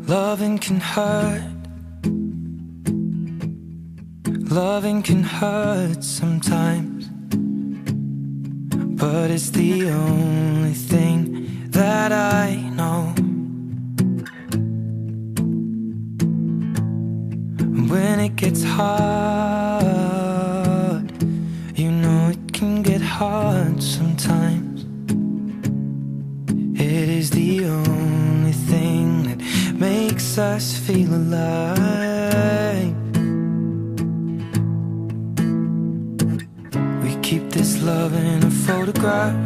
Loving can hurt. Loving can hurt sometimes, but it's the only thing that I know. When it gets hard, you know it can get hard sometimes. It is the only thing that makes us feel alive. We keep this love in a photograph.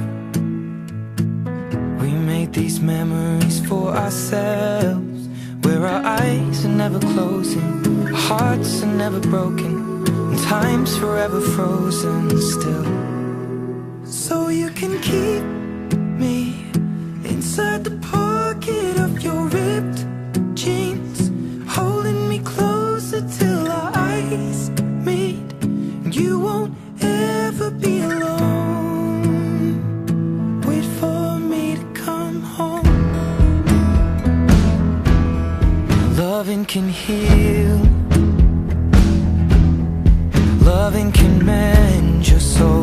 We made these memories for ourselves, where our eyes are never closing, our hearts are never broken, and time's forever frozen still. So you can keep me inside the pocket of your ripped jeans, holding me closer till our eyes meet, and you won't ever be alone. Wait for me to come home. Loving can heal. Loving can mend your soul,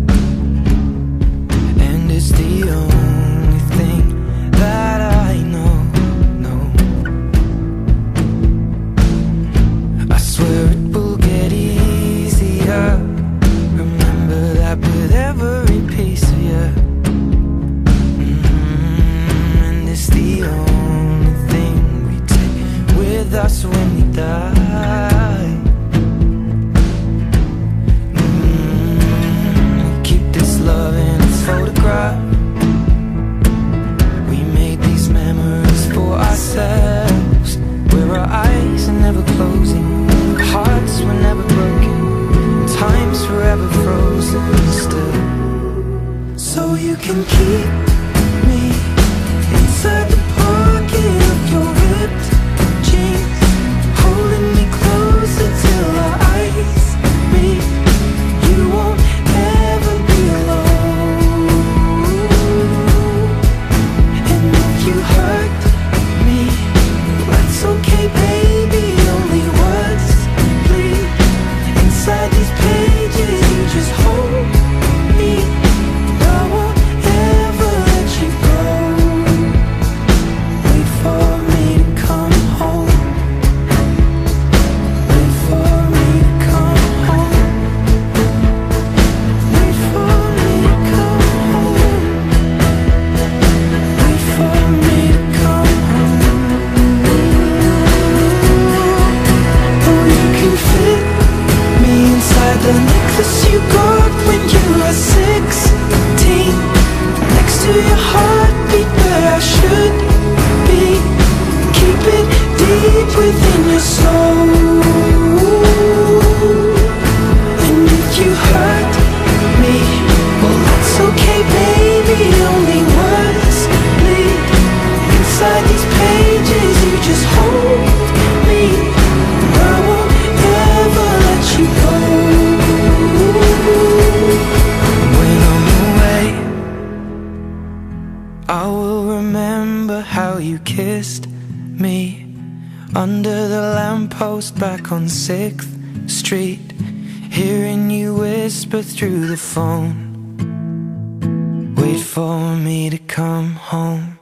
and it's the only thing that I know. I swear it will get easier. Remember that with every piece of you. And it's the only thing we take with us when we die. Keep this love in a photograph. We made these memories for ourselves, where our eyes are never closing, our hearts were never broken, time's forever frozen still. So you can keep me inside the pocket of your ripped jeans, holding me closer till our eyes meet. You won't ever be alone. And if you hurt me, that's okay, baby. Only words bleed inside these pages. You just hold me. I won't ever let you go. Wait for me to come home. Wait for me to come home. Wait for me to come home. Wait for me to come home. Oh, you can fit me inside the necklace you got when you were 16, next to your heartbeat where I should be. Keep it deep within your soul. And if you hurt me, well, that's okay, baby. Only words bleed inside these pages. You just hold me. I won't ever let you go. When I'm away, I will remember how you kissed me under the lamppost back on 6th Street, hearing you whisper through the phone. Wait for me to come home.